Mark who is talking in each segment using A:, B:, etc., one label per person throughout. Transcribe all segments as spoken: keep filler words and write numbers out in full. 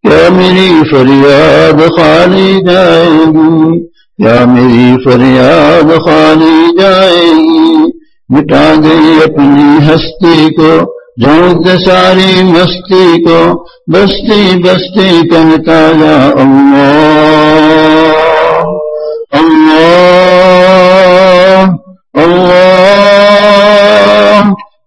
A: क्या मेरी फरियाद खाली जाएगी, क्या मेरी फरियाद खाली जाएगी। मिटा दे अपनी हस्ती को, झोंक दे सारी मस्ती को, बस्ती बस्ती कहता जा अल्लाह अल्लाह अल्लाह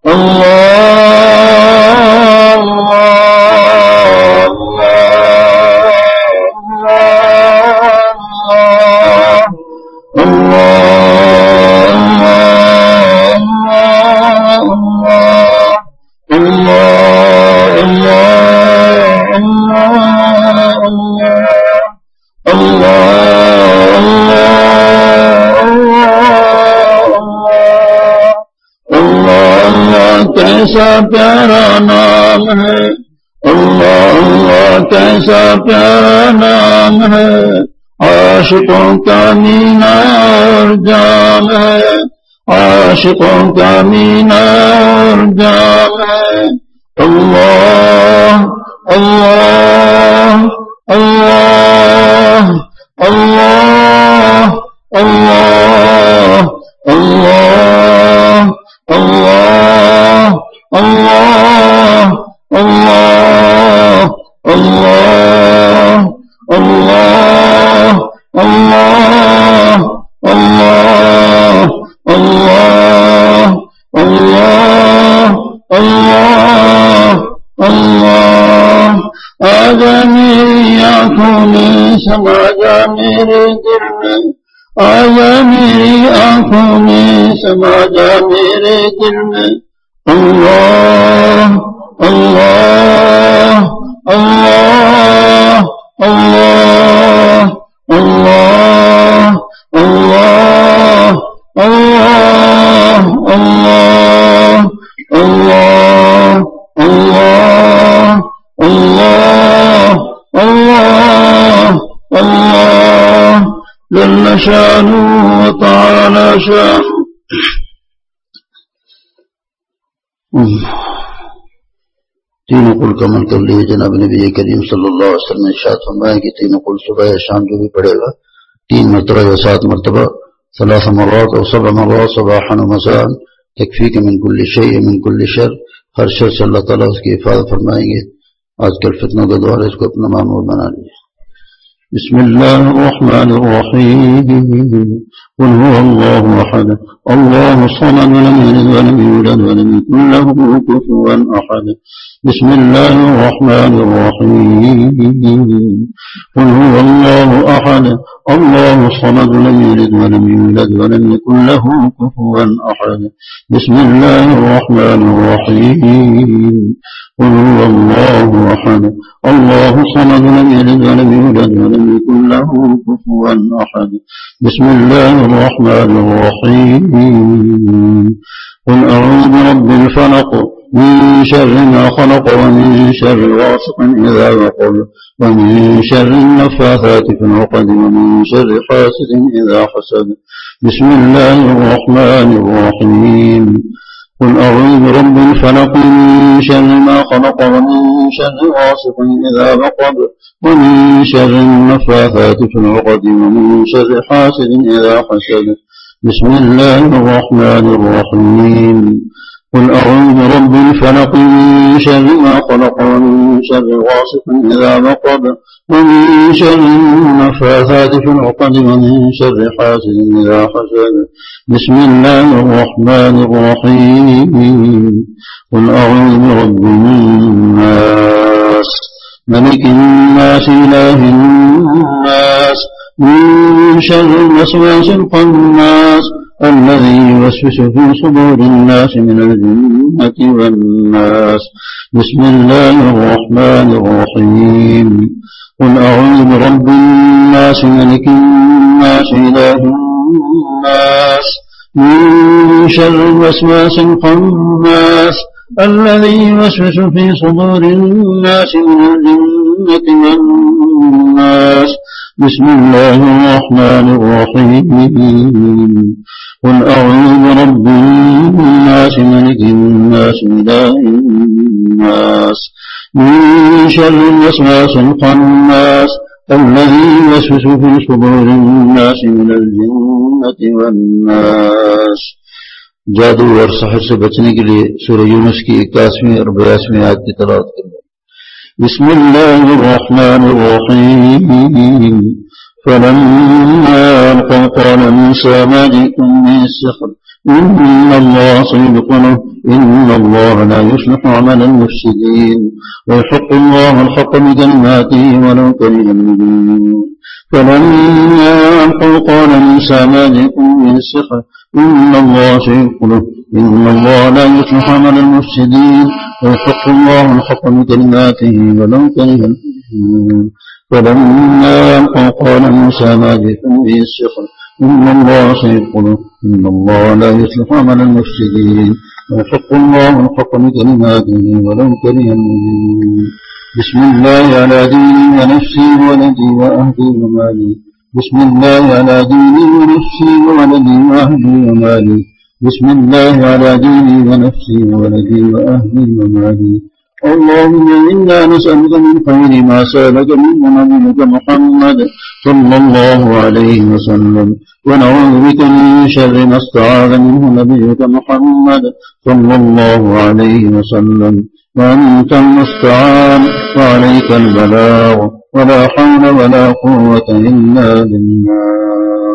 A: कैसा प्यारा नाम है अल्लाह, अल्लाह कैसा प्यारा नाम है। आशिकों का मीनार जाम है, आशिकों का मीनार जाम है। अल्लाह अल्लाह अल्लाह अल्लाह अल्लाह अल्लाह अल्लाह अल्लाह अल्लाह अल्लाह अल्लाह अल्लाह अल्लाह अल्लाह अल्लाह अल्लाह अल्लाह। आजा मेरी आँखों में, समा जा मेरे दिल में, आजा मेरी आँखों में, समा जा मेरे दिल में। अल्लाह अल्लाह अल्लाह अल्लाह अल्लाह अल्लाह अल्लाह अल्लाह अल्लाह अल्लाह अल्लाह अल्लाह अल्लाह जल्ल शानु व तआला शानु। तीनों कुल कमल कर लिए जनाब नबी करीम सल्लल्लाहु अलैहि वसल्लम ने इरशाद फरमाया कि तीनों कुल सुबह या शाम जो भी पढ़ेगा तीन मरतबा या सात मरतबा सलासा मर्रात और सबअ मर्रात सबाहन व मसाअन तकफीक मिन कुल्लि शै मिन कुल्लि शर, हर शर से अल्लाह ताला उसकी हिफाजत फरमाएंगे। आजकल फितनों का दौर है, इसको अपना मामूल बना लीजिए। बिस्मिल्लाहिर्रहमानिर्रहीम। कुल हुवल्लाहु अहद अल्लाहुस समद लम यलिद वलम यूलद वलम यकुल लहु कुफुवन अहद। बिस्मिल्लाहिर्रहमानिर्रहीम। कुल हुवल्लाहु अहद अल्लाहुस समद लम यलिद वलम यूलद वलम यकुल लहु कुफुवन अहद। बिस्मिल्लाहिर्रहमानिर्रहीम। कुल हुवल्लाहु अहद अल्लाहुस समद लम यलिद वलम यूलद वलम यकुल लहु कुफुवन अहद। बिस्मिल्लाहिर्रहमानिर्रहीम। قل أعوذ برب الفلق من شر ما خلق ومن شر غاسق إذا وقب ومن شر النفاثات في العقد ومن شر حاسد إذا حسد. بسم الله الرحمن الرحيم. قل أعوذ برب الفلق من شر ما خلق ومن شر غاسق إذا وقب ومن شر النفاثات في العقد ومن شر حاسد إذا حسد. بسم الله الرحمن الرحيم. قل أعوذ برب الفلق من شر ما خلق ومن شر غاسق إذا وقب ومن شر النفاثات في العقد ومن شر حاسد إذا حسد. بسم الله الرحمن الرحيم. قل أعوذ برب الناس ملك الناس إله الناس من شر الوسواس الخناس الذي يوسوس في صدور الناس من الجنة والناس. بسم الله الرحمن الرحيم. قل أعوذ برب الناس ملك الناس إله الناس من شر الوسواس الخناس الذي يوسوس في صدور الناس من الجنة والناس. بسم الله الرحمن الرحيم. قل أعوذ برب الناس ملك الناس إله الناس من شر الوسواس الخناس الذي يوسوس في صدور الناس من الجنة والناس. جادو اور سحر سے بچنے کے لیے سورہ یونس کی اکیاسویں اور بیاسویں آیت کی تلاوت کریں. بسم الله الرحمن الرحيم. فلما ألقوا قال موسى ما جئتم به السحر إن الله سيبطله إن الله لا يصلح عمل المفسدين ويحق الله الحق بكلماته ولو كره المجرمون. فلما ألقوا قال موسى ما جئتم به السحر إن الله سيبطله إن الله لا يصلح عمل المفسدين ويحق الله الحق بكلماته ولو كره المجرمون. فلما ألقوا قال موسى ما جئتم به السحر إن الله سيبطله إن الله لا يصلح عمل المفسدين ويحق الله الحق بكلماته ولو كره المجرمون. بسم الله على ديني ونفسي وولدي وأهلي ومالي. بسم الله على ديني ونفسي وولدي وأهلي ومالي. بسم الله على ديني ونفسي وولدي وأهلي ومالي. اللهم إنا نسألك من خير ما سألك منه نبيك محمد صلى الله عليه وسلم ونعوذ بك من شر ما استعاذ منه نبيك محمد صلى الله عليه وسلم وأنت المستعان وعليك البلاغ ولا حول ولا قوة إلا بالله.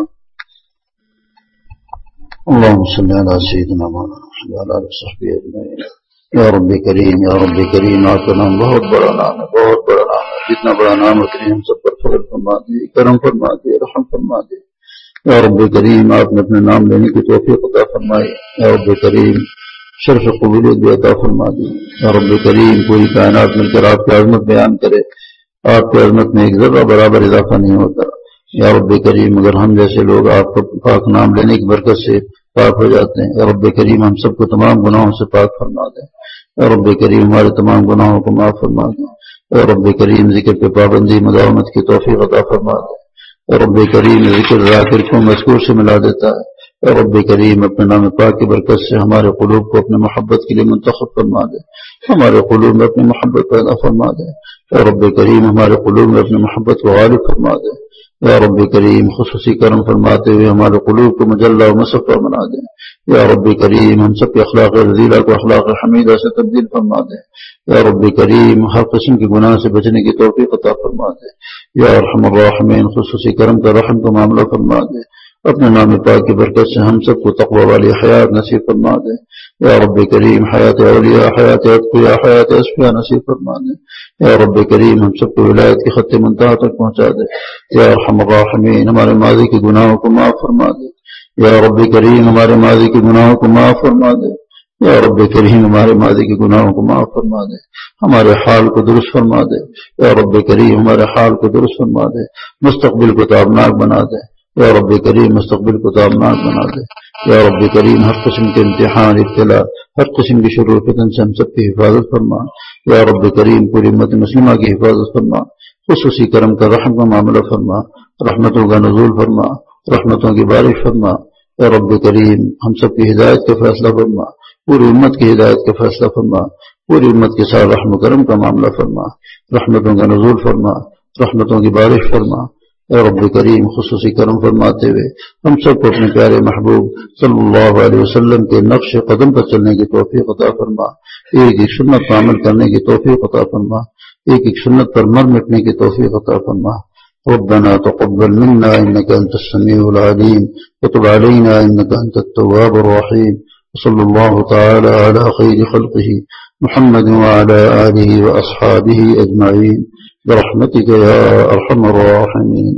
A: اللهم صل على سيدنا محمد وعلى آله وصحبه أجمعين. یا رب کریم یا رب کریم آپ کا نام بہت بڑا نام ہے، بہت بڑا نام ہے. جتنا بڑا نام ہے اتنی ہم سب پر فضل فرما دے، کرم فرما دے، رحم فرما دے. یا رب کریم آپ نے اپنے نام لینے کی توفیق عطا فرمائی. یا رب کریم شرف قبولیت بھی عطا فرما دی. یا رب کریم پوری کائنات مل کر آپ کی عظمت بیان کرے. آپ کی عظمت میں ایک ذرہ برابر اضافہ نہیں ہوتا. یا رب کریم اگر ہم جیسے لوگ آپ کا پاک نام لینے کی برکت سے پاک ہو جاتے ہیں، یا رب کریم ہم سب کو تمام گناہوں سے پاک فرما دیں. یا رب کریم ہمارے تمام گناہوں کو معاف فرما دیں. یا رب کریم ذکر پہ پابندی مداومت کی توفیق عطا فرما دیں. یا رب کریم ذکر ذاکر کو مذکور سے ملا دیتا ہے. یا رب کریم اپنے نام پاک کی برکت سے ہمارے قلوب کو اپنے محبت کے لیے منتخب فرما دے. ہمارے قلوب میں اپنی محبت پیدا فرما دے. یا رب کریم ہمارے قلوب میں اپنی محبت کو غالب فرما دے. یا رب کریم خصوصی کرم فرماتے ہوئے ہمارے قلوب کو مجلہ و مصفہ بنا دیں. یا رب کریم ہم سب کے اخلاق رذیلہ کو اخلاق حمیدہ سے تبدیل فرما دیں. یا رب کریم ہر قسم کے گناہ سے بچنے کی توفیق عطا فرما دیں. یا ارحم الراحمین خصوصی کرم کا رحم کا معاملہ فرما دیں. اپنے نام پاک کی برکت سے ہم سب کو تقوی والی حیات نصیب فرما دیں. یا رب کریم حیات اولیاء، حیات اتقیاء، حیات اصفیاء نصیب فرما دیں. یا رب کریم ہم سب کو ولایت کی خط منتہا تک پہنچا دے. یا ارحم الراحمین ہمارے ماضی کے گناہوں کو معاف فرما دے. یا رب کریم ہمارے ماضی کے گناہوں کو معاف فرما دے. یا رب کریم ہمارے ماضی کے گناہوں کو معاف فرما دے. ہمارے حال کو درست فرما دے. یا رب کریم ہمارے حال کو درست فرما دے. مستقبل کو تابناک بنا دے. یا رب کریم مستقبل کو تابناک بنا دے. یا رب کریم ہر قسم کے امتحان، ابتلا، ہر قسم کی شرور فتن سے ہم سب کی حفاظت فرما. یا رب کریم پوری امت مسلمہ کی حفاظت فرما. خصوصی کرم کا رحم کا معاملہ فرما. رحمتوں کا نزول فرما، رحمتوں کی بارش فرما. یا رب کریم ہم سب کی ہدایت کا فیصلہ فرما. پوری امت کی ہدایت کا فیصلہ فرما. پوری امت کے ساتھ رحم و کرم کا معاملہ فرما. رحمتوں کا نزول فرما، رحمتوں کی بارش فرما. اے رب کریم خصوصی کرم فرماتے ہوئے ہم سب کو اپنے پیارے محبوب صلی اللہ علیہ وسلم کے نقش قدم پر چلنے کی توفیق عطا فرما. ایک ایک سنت پر عمل کرنے کی توفیق عطا فرما. ایک ایک سنت پر مر مٹنے کی توفیق عطا فرما. ربنا تقبل منا انك انت السميع العليم وتب علينا انك انت التواب الرحيم. وصلى الله تعالى على خير خلقه محمد وعلى آله وأصحابه أجمعين برحمتك يا أرحم الراحمين.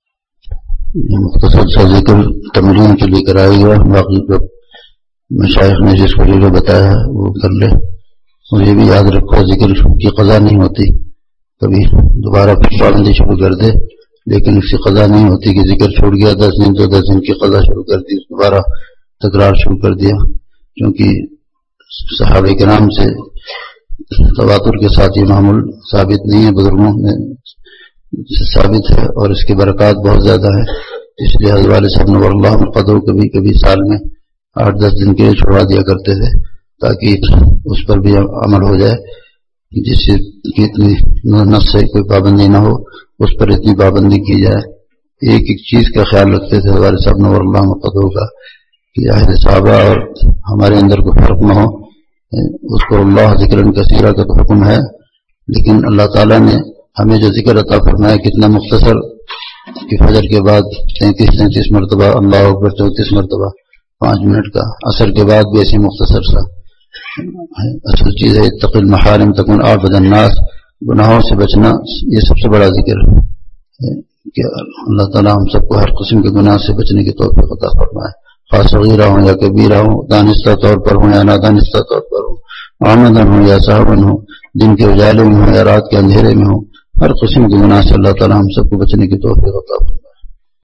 A: مختصر سا ذکر تمرین کے لیے کرائی گیا، باقی جب مشائخ نے جس کو جو بتایا وہ کر لے. مجھے بھی یاد رکھو ذکر کی قضا نہیں ہوتی، کبھی دوبارہ پھر پابندی شروع کر دے لیکن اس کی قضا نہیں ہوتی کہ ذکر چھوڑ گیا دس دن تو دس دن کی قضا شروع کر دی، دوبارہ تکرار شروع کر دیا. کیونکہ صحابہ کرام سے تواتر کے ساتھ یہ معمول ثابت نہیں ہے، بزرگوں نے ثابت ہے اور اس کی برکات بہت زیادہ ہے. اس لیے حضرت والد صاحب نور اللہ القدر کبھی کبھی سال میں آٹھ دس دن کے لیے چھوڑوا دیا کرتے تھے تاکہ اس پر بھی عمل ہو جائے. जिस चीज की इतनी नस से कोई पाबंदी ना हो उस पर इतनी पाबंदी की जाए। एक एक चीज का ख्याल रखते थे हमारे साहब नवरुल्लाह मक़दूर का कि अहले सहाबा और हमारे अंदर कोई फर्क न हो। उसको अल्लाह ज़िक्रन कसीरा का तो हुक्म है, लेकिन अल्लाह ताला ने हमें जो जिक्र अता फरमाया कितना मुख्तसर कि फजर के बाद तैंतीस तैंतीस मरतबा अल्लाह अकबर चौंतीस मरतबा पाँच मिनट का, असर के बाद भी ऐसी मुख्तसर सा। असल चीज है इत्तक़िल महारिम तकुन आबदन नास, गुनाहों से बचना ये सबसे बड़ा जिक्र है कि अल्लाह ताला हम सबको हर किस्म के गुनाह से बचने की तौफीक अता फरमाए, खास सगीरा हो या कबीरा हो, दानिस्ता तौर पर हो या नादानिस्ता तौर पर हो, आमदन हो या साहबन हो, दिन के उजाले में हो या रात के अंधेरे में हो, हर किस्म के गुनाह से अल्लाह ताला हम सबको बचने की तौफीक अता फरमाए।